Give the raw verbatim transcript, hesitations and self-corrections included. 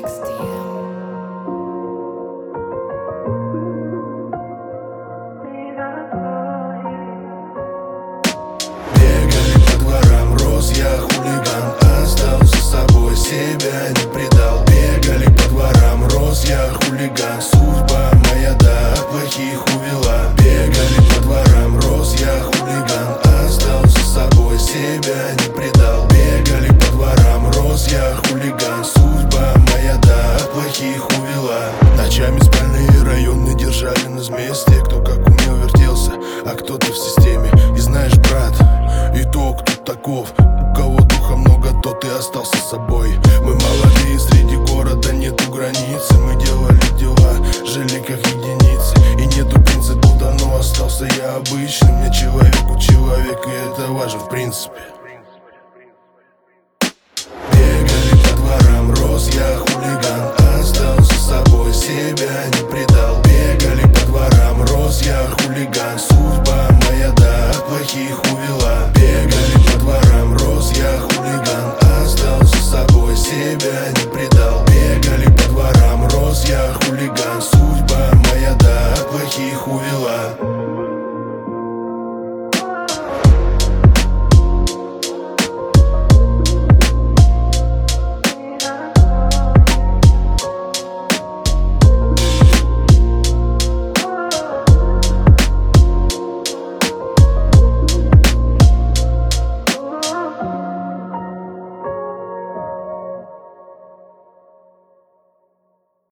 Бегали по дворам роз, я хулиган, остался с собой, себя не предал. Бегали по дворам роз, я хулиган, судьба моя, да, от плохих увела. Бегали по дворам роз, я хулиган, остался с собой, себя не предал. Бегали по дворам роз, я хулиган, судьба моя, да, от плохих увела. Ночами спальные районы держали нас вместе, кто как умел вертелся, а кто-то в системе. И знаешь, брат, итог тут таков: у кого духа много, тот и остался собой.